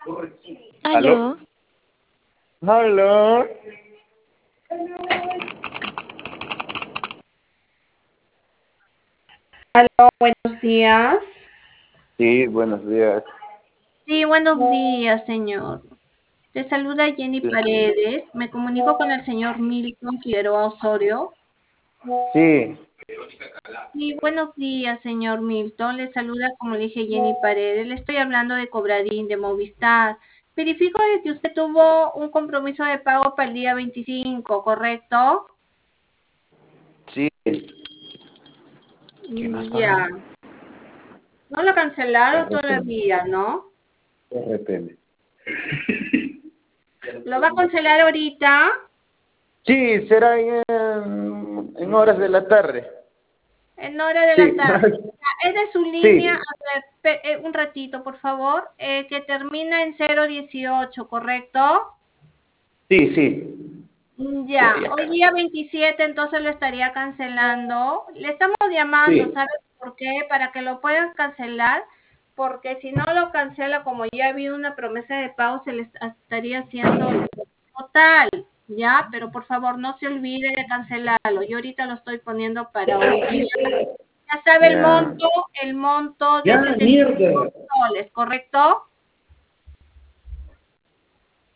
¿Aló? Aló, ¿Aló? Aló, buenos días. Sí, buenos días. Sí, buenos días, señor. Te saluda Jenny Sí, Paredes. Me comunico con el señor Milton Figueroa Osorio. sí, Sí, buenos días, señor Milton. Le saluda, como le dije, Jenny Paredes. Le estoy hablando de Cobradín, de Movistar. Verifico de que usted tuvo un compromiso de pago para el día 25, ¿correcto? sí. ¿Quién más Ya. paga? No lo cancelaron RPM. todavía, ¿no? RPM. ¿Lo va a cancelar ahorita? Sí, será en horas de la tarde. En hora de la Sí, tarde. Es de su línea, sí, a ver, un ratito, por favor, que termina en 018, ¿correcto? sí, sí. Ya, Ya, ya. hoy día 27, entonces lo estaría cancelando. Le estamos llamando, Sí, ¿sabes por qué? Para que lo puedan cancelar, porque si no lo cancela, como ya ha habido una promesa de pago, se le estaría haciendo el total, ¿ya? Pero por favor, no se olvide de cancelarlo. Yo ahorita lo estoy poniendo para hoy día. Ya sabe ya. el monto de Ya, 75 mierda. soles, ¿correcto?